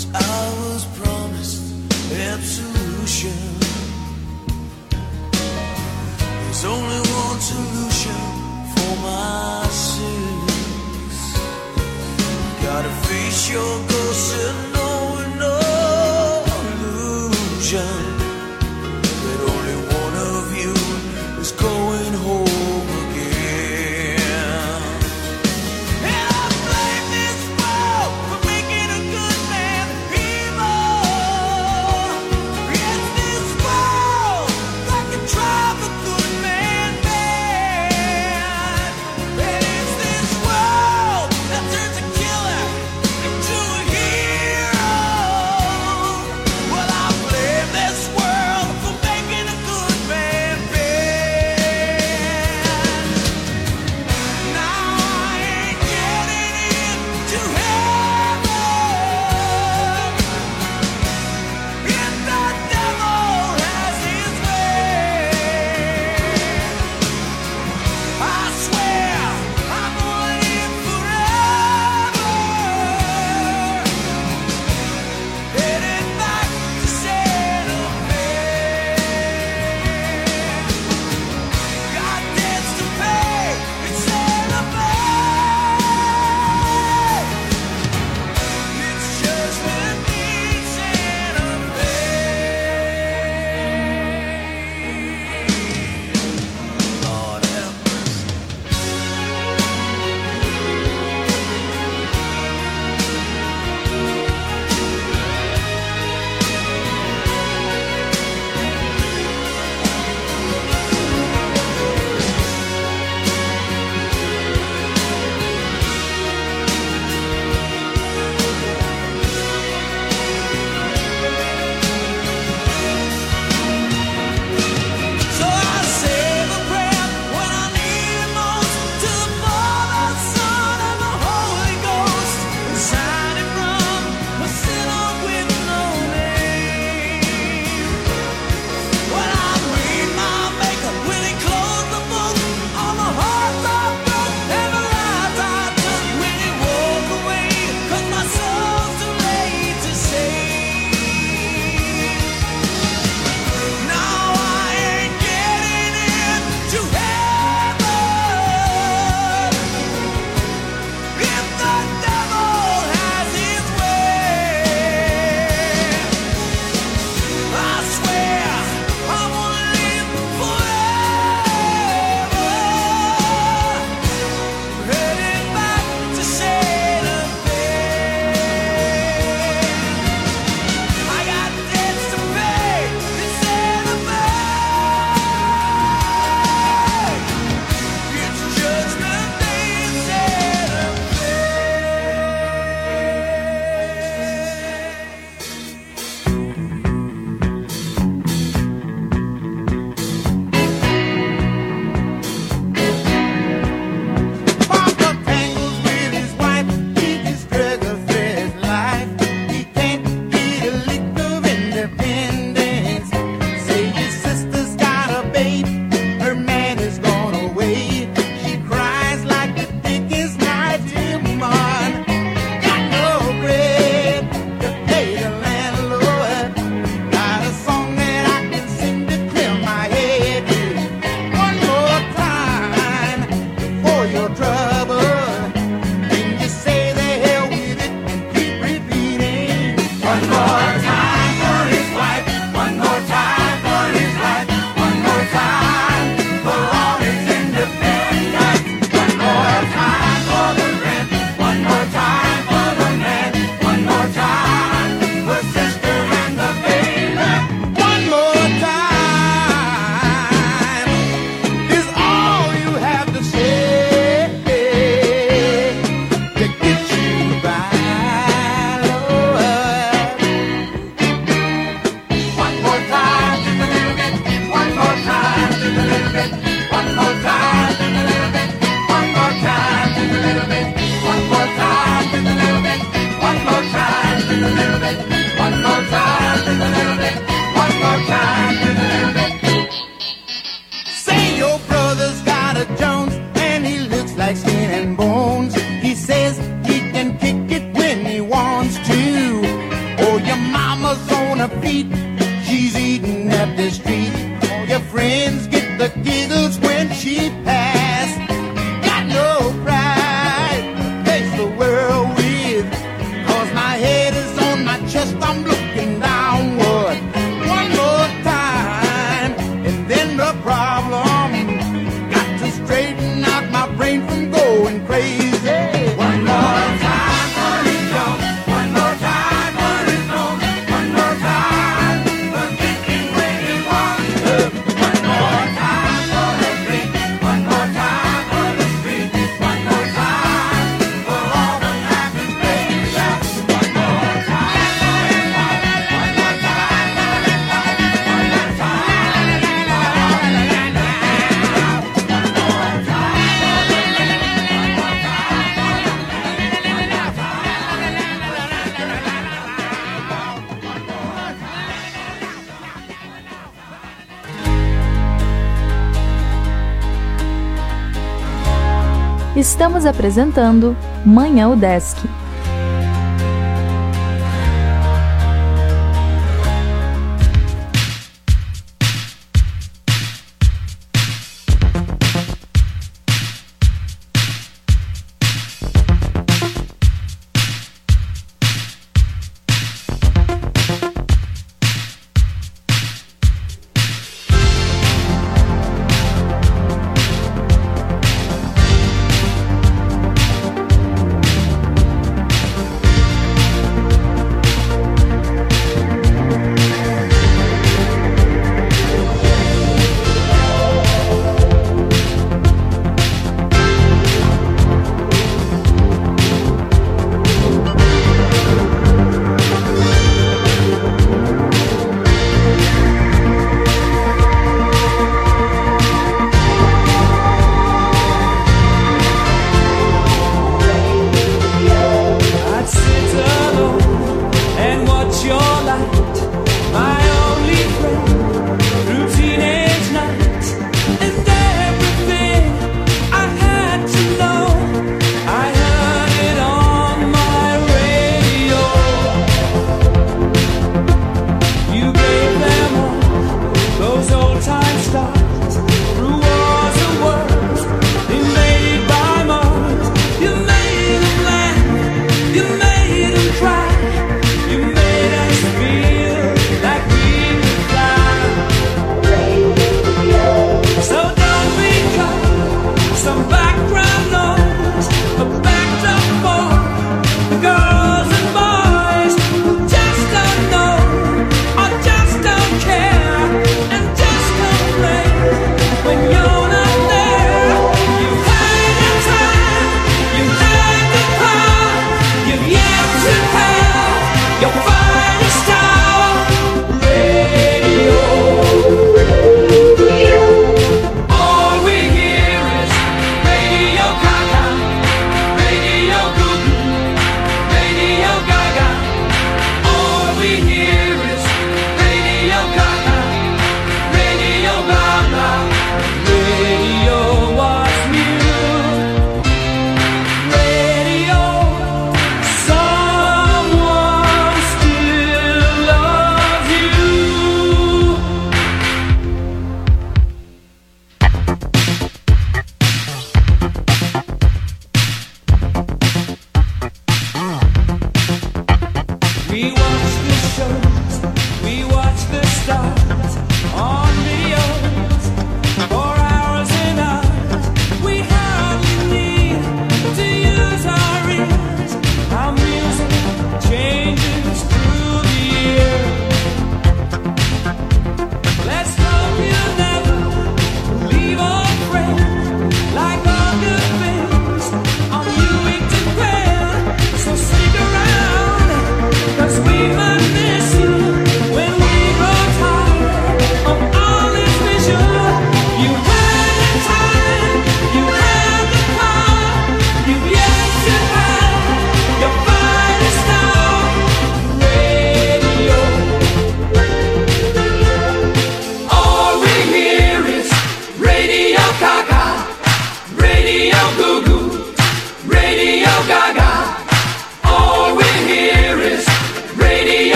I was promised absolution. There's only one solution for my sins. Gotta face your ghost and know no illusion that only one of you is going home again. And I blame this world for making a good man evil. It's this world that can drive a good man mad. And it's this world that turns a killer into a hero. Well, I blame this world for making a good man bad. Now I ain't getting into heaven if the devil has his way. I swear I'm gonna live forever, headed back to Santa Fe. Got debts to pay in Santa Fe. It's judgment day in Santa Fe. Lord have mercy. So I say the prayer when I need it most, to the Father, Son, and the Holy Ghost, and sign it from a sinner with no name. When I read my Maker, when He closed the book, all the hearts I broke and the lies I took, when He walked away, 'cause my soul's too late to save. Now I ain't getting into heaven if the devil has his way. I swear I wanna live forever, headed back to Santa Fe. I got debts to pay in Santa Fe. It's judgment day in Santa Fe. Papa tangles with his wife, he just struggles through his life. He can't get a lick of independence. Say his sister's got a baby, her man has gone away. She cries like the thickest night demon. Got no bread to pay the landlord. Got a song that I can sing to clear my head. One more time for your trouble. Then you say the hell with it and keep repeating. One more time for his wife. One more time for his wife. One more time for all his independence. One more time for the rent. One more time for the man. One more time for sister and the baby. One more time is all you have to say to get you by, Lord. One more time, just a little bit. One more time, just a little bit. One more time, just a little bit. One more time, just a little bit. One more time, just a little bit. One more time, just a little bit. One more time, just a little bit. One more time, just a little bit. Say your brother's got a Jones and he looks like skin and bones. He says he can kick it when he wants to. sweet. She's eating at the street. All your friends get the giggles when she pass. Got no pride, face the world with. 'Cause my head is on my chest, I'm looking downward. One more time, and then the problem. Got to straighten out my brain from going crazy. One more time for it young. One more time for it known. One more time for thinking when it was. One more time for the drink. One more time for the street. One more time for all the happy places. One more time for it one. One more time for it one. One more time for all the Estamos apresentando Manhã UDESC.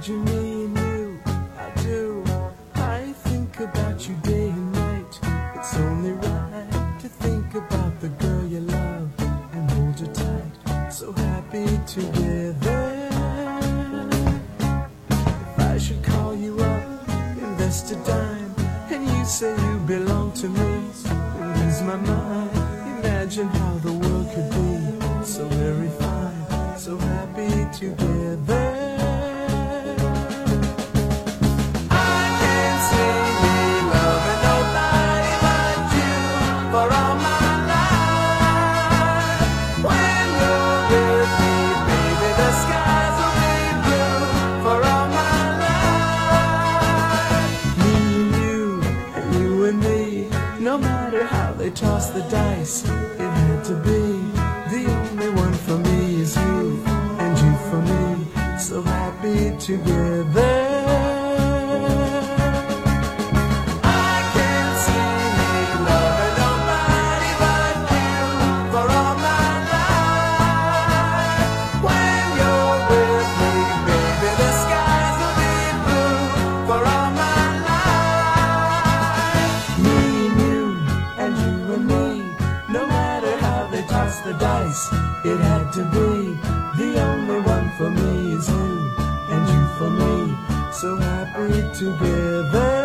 imagine me and you, I do. I think about you day and night. It's only right to think about the girl you love and hold her tight. So happy together. If I should call you up, invest a dime, and you say you belong to me, and lose my mind. Imagine how the world could be so very fine, so happy together. I can't see me loving nobody but you for all my life. When you're with me, baby, the skies will be blue for all my life. Me and you and me, no matter how they toss the dice, it had to be. The only one for me is you, and you for me, so happy together. I can't see me loving nobody but you for all my life. When you're with me, baby, the skies will be blue for all my life. Me and me, no matter how they toss the dice, it had to be. The only one for me is you, and you for me, so happy together.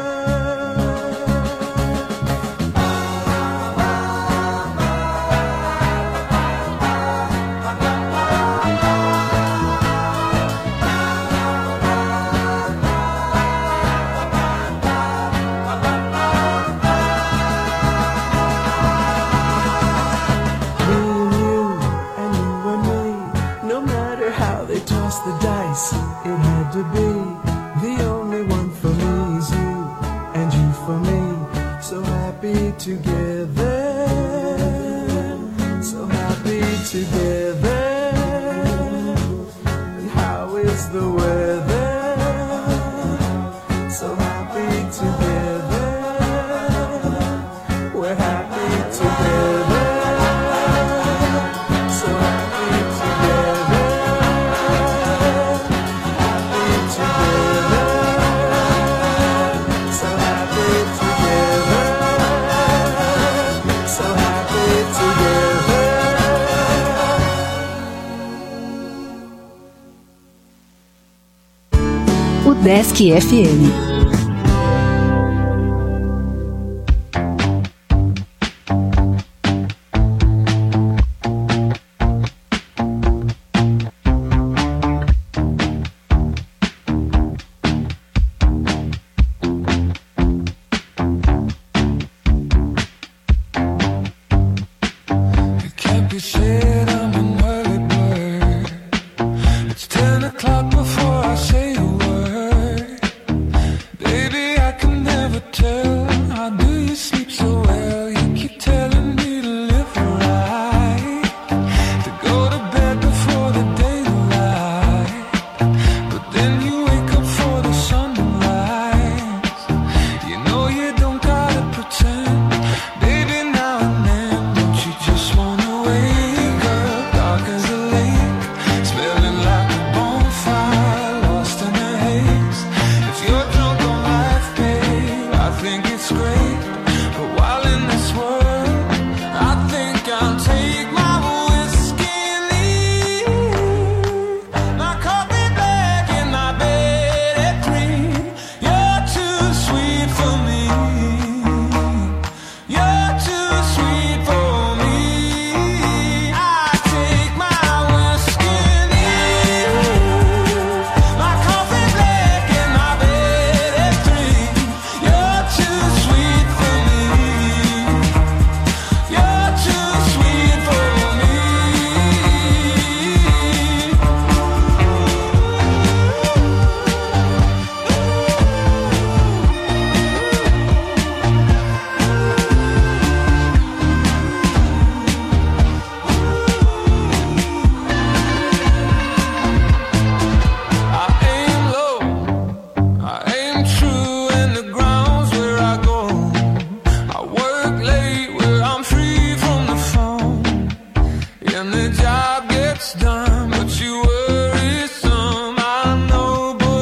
The dice, it had to be. The only one for me is you, and you for me, so happy together, so happy together. And how is the weather? So happy together, we're happy together, so happy together. Desk FM. and the job gets done, but you worry some. I know, boy.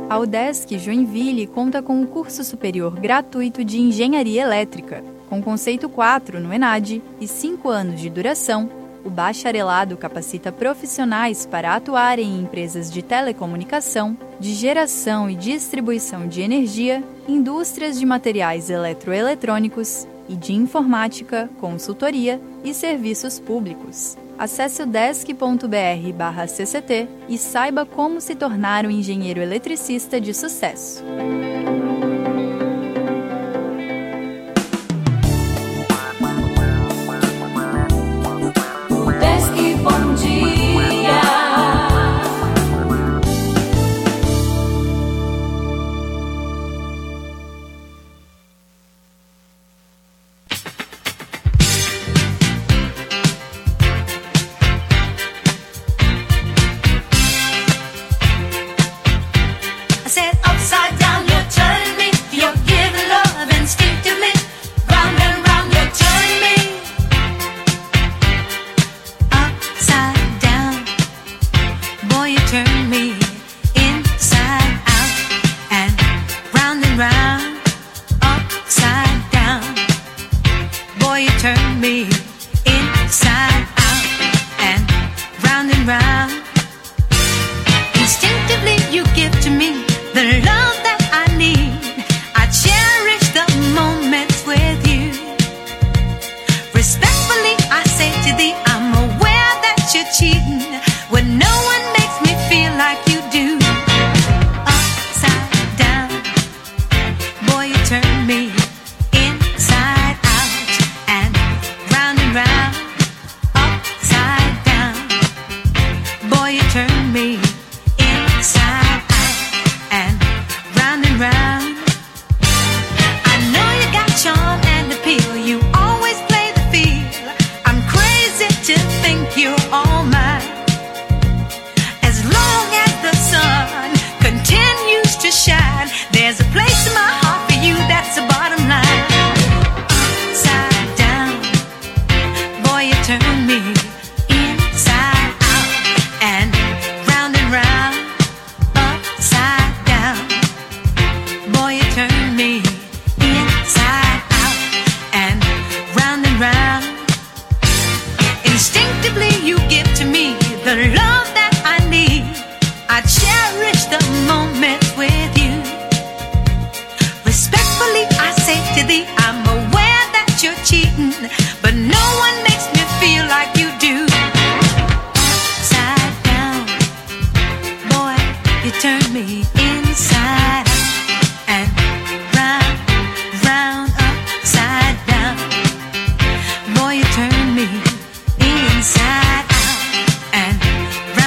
A UDESC Joinville conta com um curso superior gratuito de Engenharia Elétrica, com conceito 4 no ENAD e 5 anos de duração. O bacharelado capacita profissionais para atuarem em empresas de telecomunicação, de geração e distribuição de energia, indústrias de materiais eletroeletrônicos e de informática, consultoria e serviços públicos. Acesse udesc.br/cct e saiba como se tornar um engenheiro eletricista de sucesso. Udesc Bom Dia. I said upside down, you're turning me. You're giving love instinctively. Round and round, you're turning me. Upside down, boy, you turn me inside out and round and round. Upside down, boy, you turn me inside out and round. Instinctively, you give to me the love that I need. I cherish the moments with you. Respectfully, I say to thee, I'm aware that you're cheating when no one makes me feel like you do. Upside down, boy, you turn me inside out and round. Upside down, boy, you turn me inside out and round. I know you got charm and appeal. You always play the field. I'm crazy to think you're all mine. As long as the sun continues to shine, there's a place in my heart for you. That's the bottom line. Upside down, boy, you turn me inside out and round. Upside down, boy, you turn me inside out and round. Instinctively, you give to me the love that I need. I cherish the moments with you. Respectfully, I say to thee, I'm aware that you're cheating, but no one makes me feel like you do. Upside down, boy, you turn me inside out and round. Upside down, boy, you turn me inside out and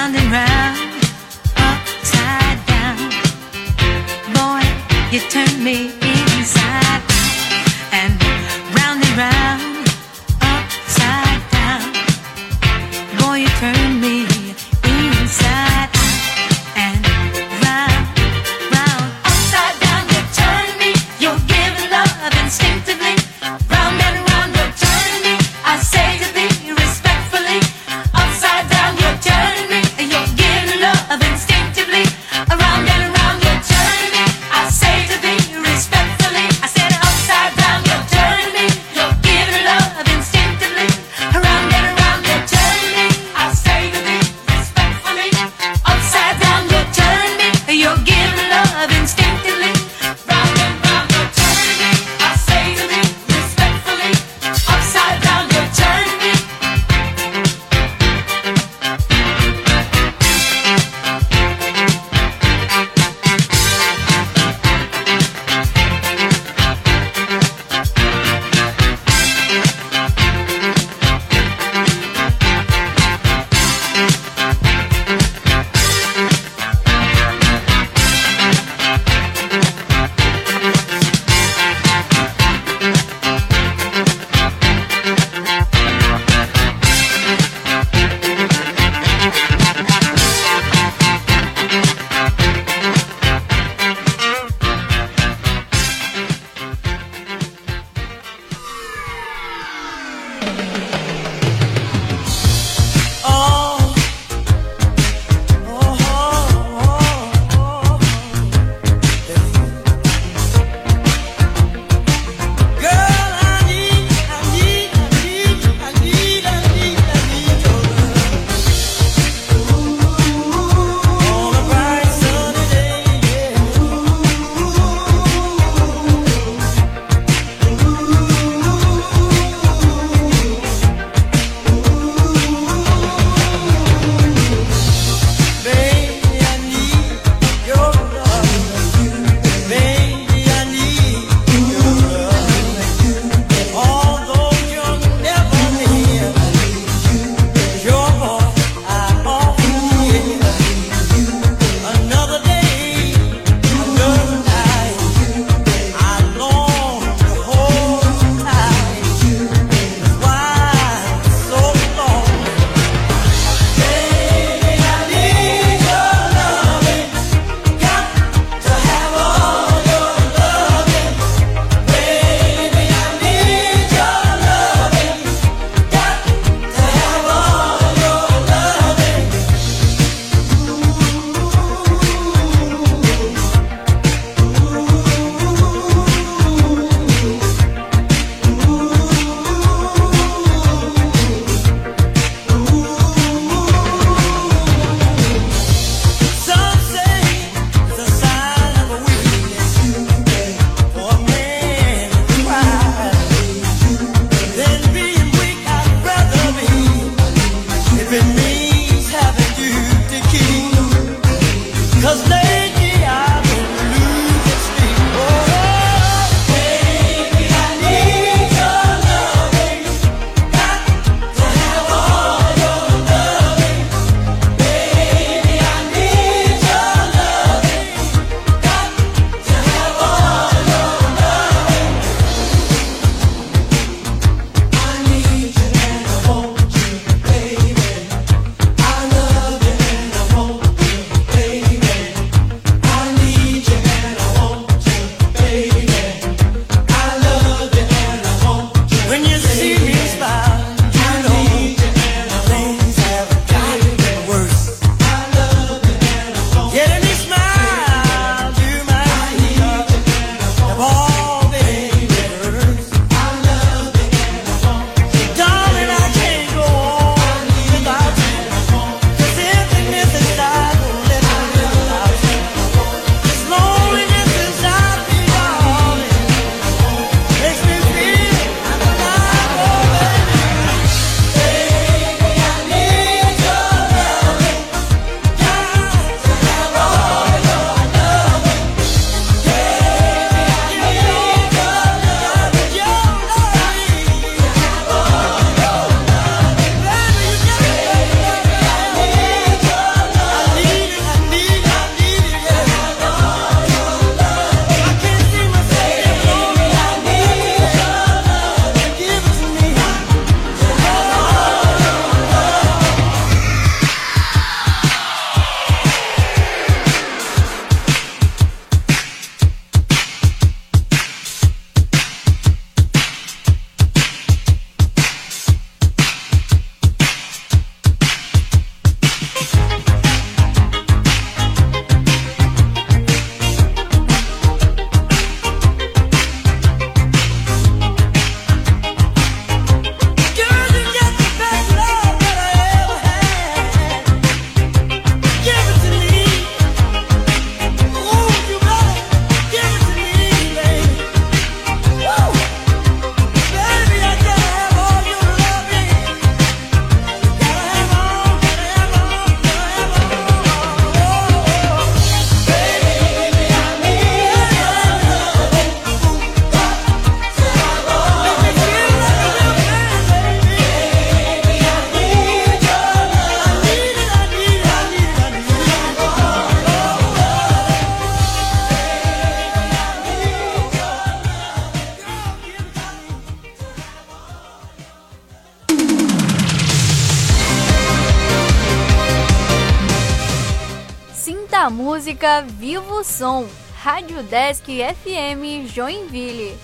a música Viva o Som, Rádio Desk FM Joinville.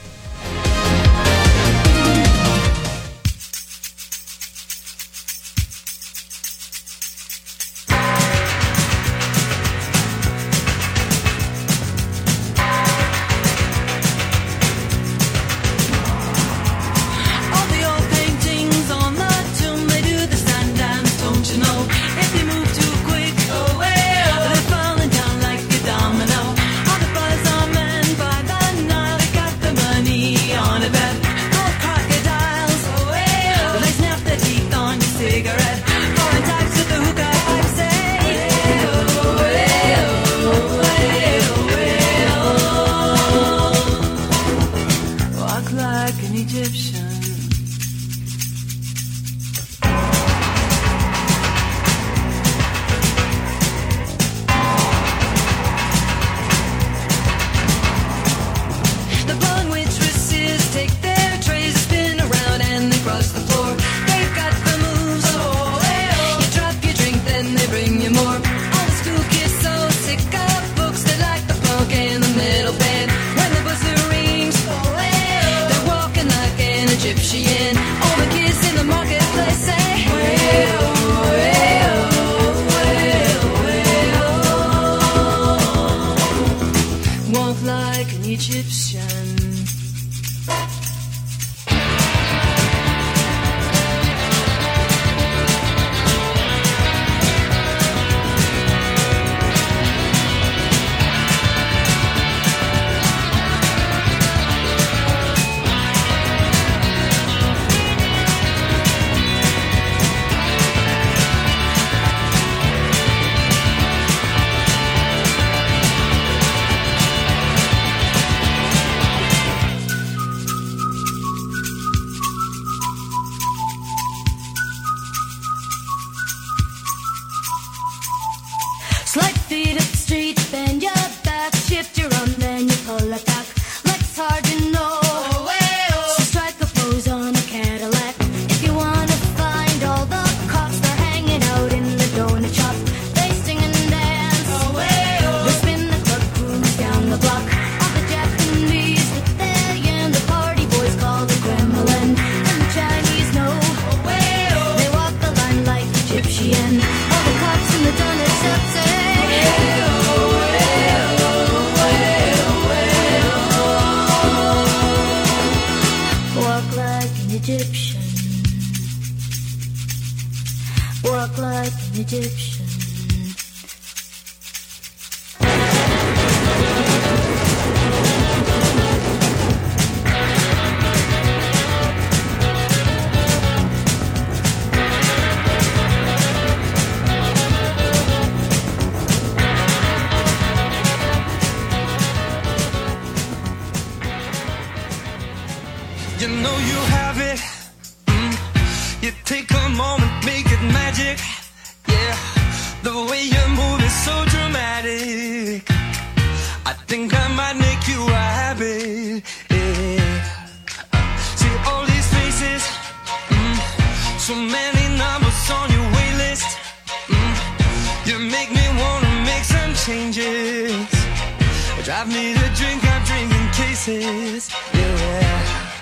Drive me to drink, I'm drinking cases. Yeah.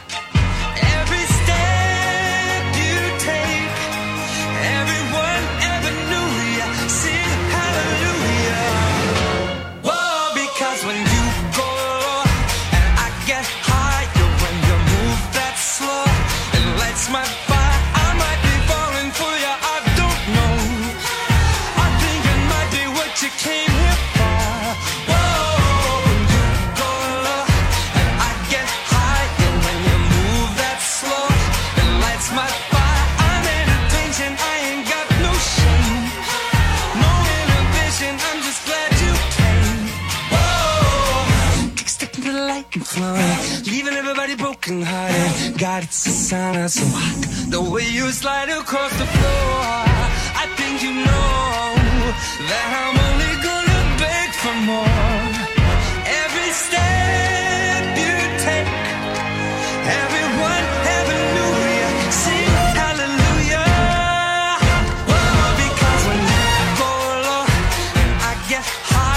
Every step you take, everyone ever knew ya. Sing hallelujah. Whoa, because when you go low and I get higher, when you move that slow, it lights my fire. I might be falling for ya, I don't know. I think it might be what you came here for. Leaving everybody broken hearted. God, it's a sign I'm so hot. The way you slide across the floor, I think you know that I'm only gonna beg for more. Every step you take, everyone ever knew ya. Sing hallelujah. Whoa, because when you go low, I get high.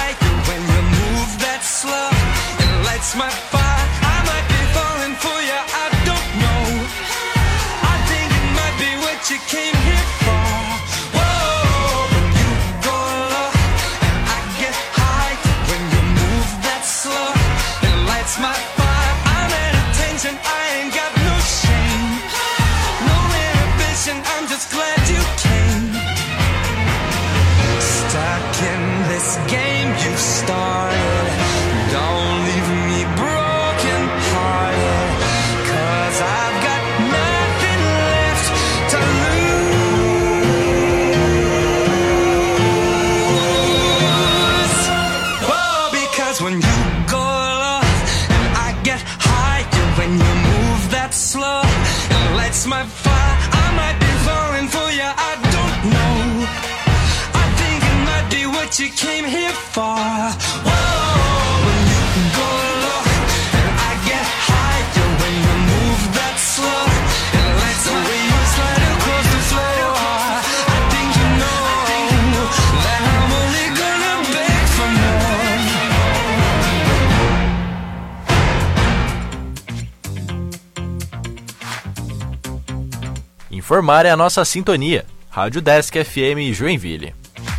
far. Whoa, when you go low and I get higher when you move that slow. And I like the way you slide across the floor. I think you know that I'm only gonna beg for more. Informar é a nossa sintonia. Rádio Desk FM Joinville.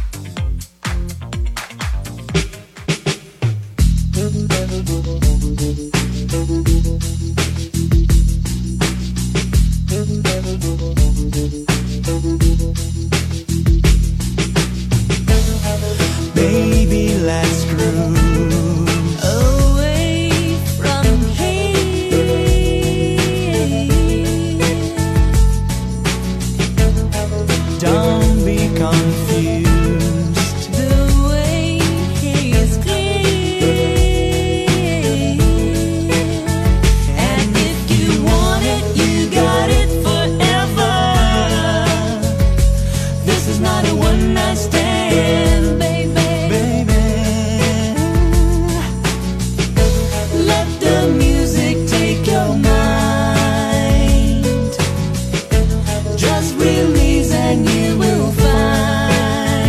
Baby, let's cruise away from here. Don't be confused. The way is clear. And if you want it, you got it forever. This is not a one-night stand, baby. Let the music take your mind. Just release and you will find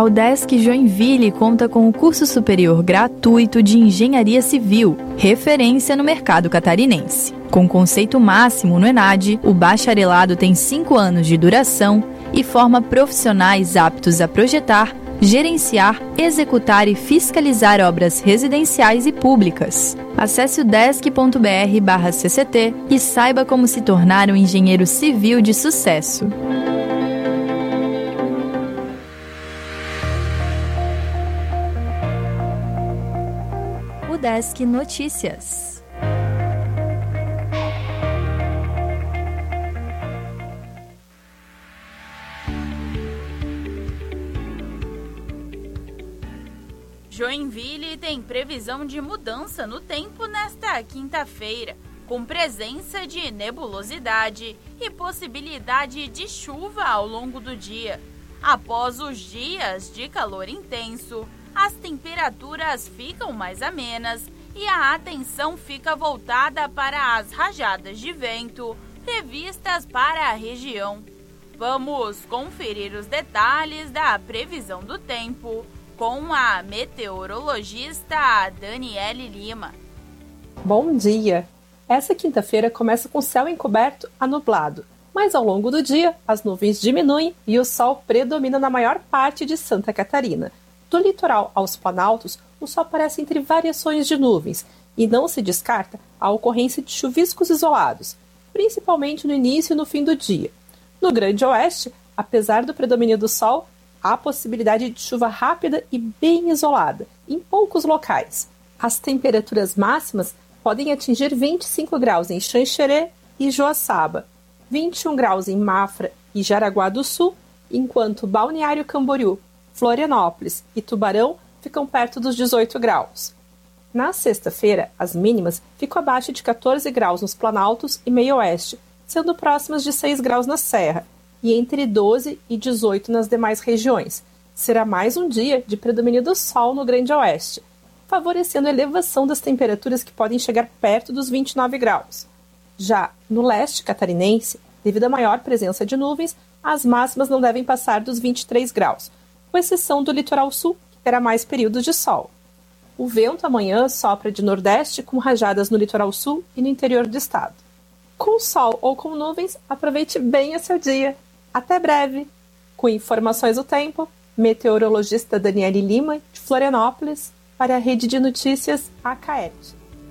A UDESC Joinville conta com o curso superior gratuito de Engenharia Civil, referência no mercado catarinense. Com conceito máximo no ENAD, o bacharelado tem 5 anos de duração e forma profissionais aptos a projetar, gerenciar, executar e fiscalizar obras residenciais e públicas. Acesse udesc.br/cct e saiba como se tornar um engenheiro civil de sucesso. UDESC Notícias. Joinville tem previsão de mudança no tempo nesta quinta-feira, com presença de nebulosidade e possibilidade de chuva ao longo do dia. Após os dias de calor intenso, as temperaturas ficam mais amenas e a atenção fica voltada para as rajadas de vento previstas para a região. Vamos conferir os detalhes da previsão do tempo com a meteorologista Daniele Lima. Bom dia! Essa quinta-feira começa com céu encoberto a nublado, mas ao longo do dia as nuvens diminuem e o sol predomina na maior parte de Santa Catarina. Do litoral aos planaltos, o sol aparece entre variações de nuvens e não se descarta a ocorrência de chuviscos isolados, principalmente no início e no fim do dia. No Grande Oeste, apesar do predomínio do sol, há possibilidade de chuva rápida e bem isolada, em poucos locais. As temperaturas máximas podem atingir 25 graus em Xanxerê e Joaçaba, 21 graus em Mafra e Jaraguá do Sul, enquanto Balneário Camboriú, Florianópolis e Tubarão ficam perto dos 18 graus. Na sexta-feira, as mínimas ficam abaixo de 14 graus nos Planaltos e Meio Oeste, sendo próximas de 6 graus na Serra, e entre 12 e 18 nas demais regiões. Será mais um dia de predomínio do sol no Grande Oeste, favorecendo a elevação das temperaturas que podem chegar perto dos 29 graus. Já no leste catarinense, devido à maior presença de nuvens, as máximas não devem passar dos 23 graus, com exceção do litoral sul, que terá mais períodos de sol. O vento amanhã sopra de nordeste com rajadas no litoral sul e no interior do estado. Com sol ou com nuvens, aproveite bem o seu dia. Até breve! Com informações do tempo, meteorologista Daniele Lima, de Florianópolis, para a Rede de Notícias ACAET.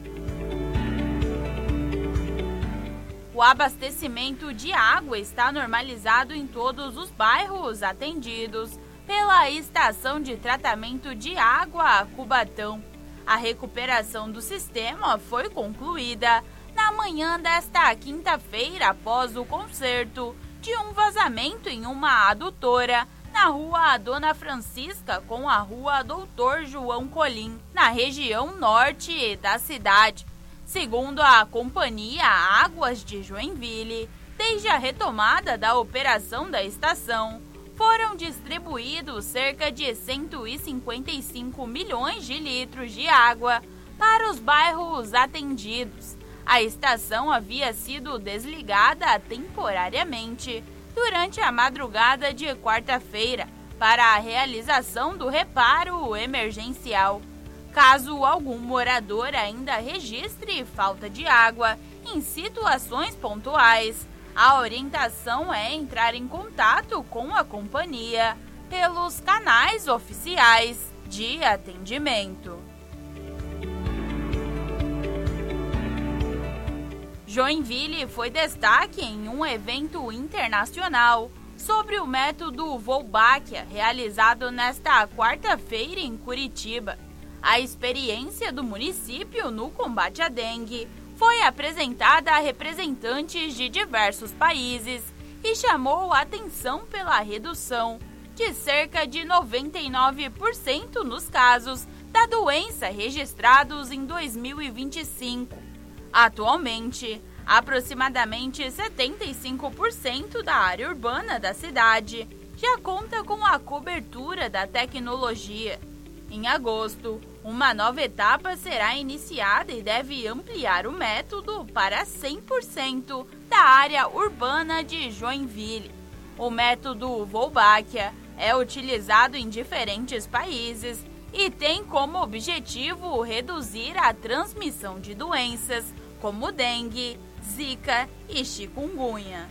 O abastecimento de água está normalizado em todos os bairros atendidos pela Estação de Tratamento de Água Cubatão. A recuperação do sistema foi concluída na manhã desta quinta-feira após o conserto de um vazamento em uma adutora na Rua Dona Francisca com a Rua Doutor João Colim, na região norte da cidade. Segundo a Companhia Águas de Joinville, desde a retomada da operação da estação, foram distribuídos cerca de 155 milhões de litros de água para os bairros atendidos. A estação havia sido desligada temporariamente durante a madrugada de quarta-feira para a realização do reparo emergencial. Caso algum morador ainda registre falta de água em situações pontuais, a orientação é entrar em contato com a companhia pelos canais oficiais de atendimento. Joinville foi destaque em um evento internacional sobre o método Wolbachia, realizado nesta quarta-feira em Curitiba. A experiência do município no combate à dengue foi apresentada a representantes de diversos países e chamou a atenção pela redução de cerca de 99% nos casos da doença registrados em 2025. Atualmente, aproximadamente 75% da área urbana da cidade já conta com a cobertura da tecnologia. Em agosto, uma nova etapa será iniciada e deve ampliar o método para 100% da área urbana de Joinville. O método Wolbachia é utilizado em diferentes países e tem como objetivo reduzir a transmissão de doenças como dengue, zika e chikungunya.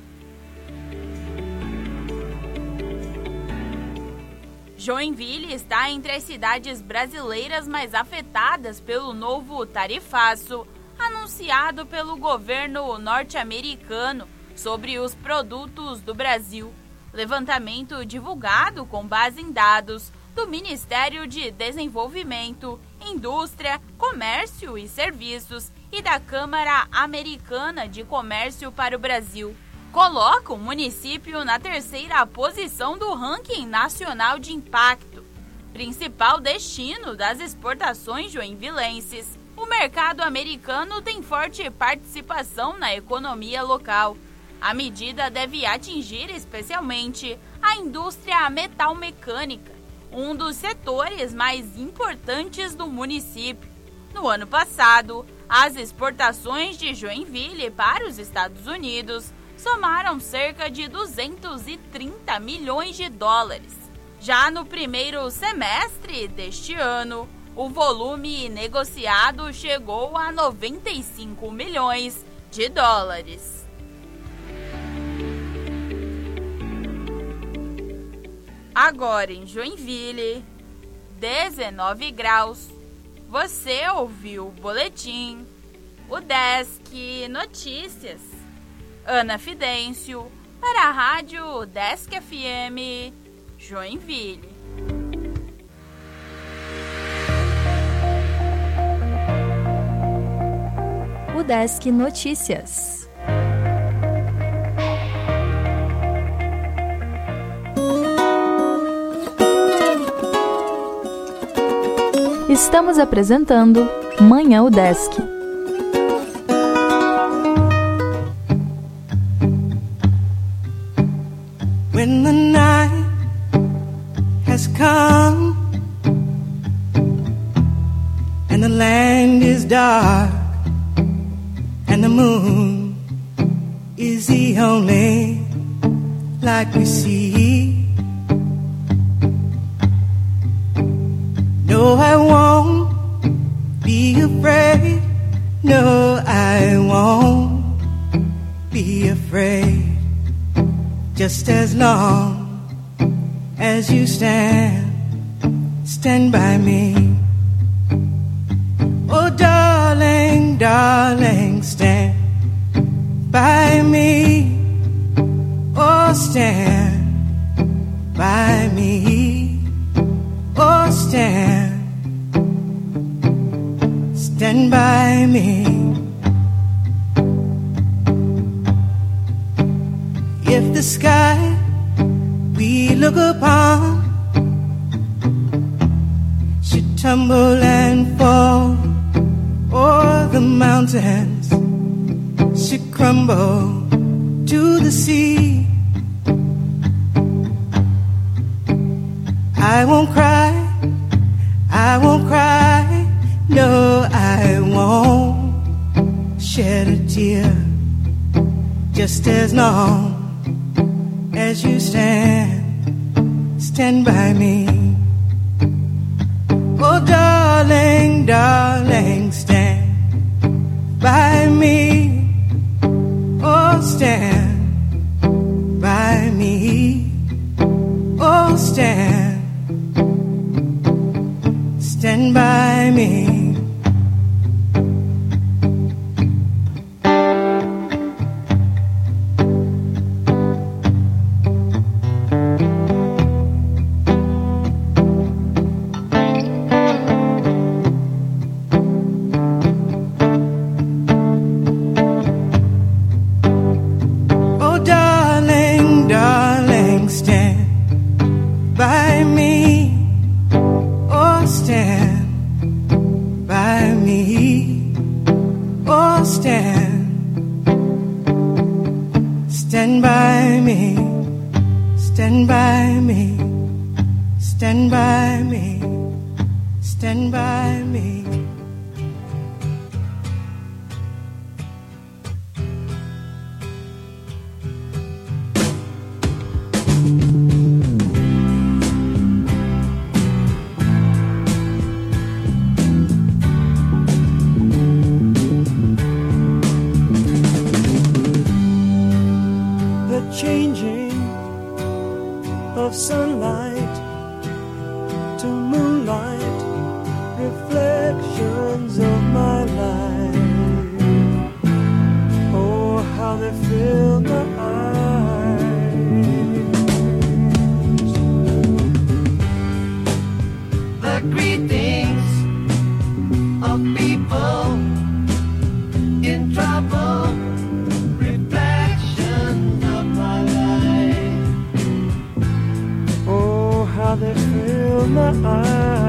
Joinville está entre as cidades brasileiras mais afetadas pelo novo tarifaço anunciado pelo governo norte-americano sobre os produtos do Brasil. Levantamento divulgado com base em dados do Ministério de Desenvolvimento, Indústria, Comércio e Serviços e da Câmara Americana de Comércio para o Brasil coloca o município na terceira posição do ranking nacional de impacto, principal destino das exportações joinvilenses. O mercado americano tem forte participação na economia local. A medida deve atingir especialmente a indústria metalmecânica, um dos setores mais importantes do município. No ano passado, as exportações de Joinville para os Estados Unidos somaram cerca de 230 milhões de dólares. Já no primeiro semestre deste ano, o volume negociado chegou a 95 milhões de dólares. Agora em Joinville, 19 graus. Você ouviu o boletim, o Desk Notícias. Ana Fidêncio, para a Rádio Desk FM, Joinville. O Desk Notícias. Estamos apresentando Manhã o Desk. When the night has come and the land is dark and the moon is the only light we see, no, I won't be afraid, no, I won't be afraid. Just as long as you stand by me. Oh, darling, darling, stand by me. Oh, stand by me. Oh, stand by me. If the sky we look upon should tumble and fall, or the mountains should crumble to the sea, I won't cry, no, I won't shed a tear. Just as long as you stand by me. Oh, darling, darling, stand by me. Oh, stand by me. Oh, stand by me. changing of sunlight to moonlight, reflections of my life. Oh, how they fill my eyes. The greetings of people in trouble, reflections of my life. Oh, how they fill my eyes.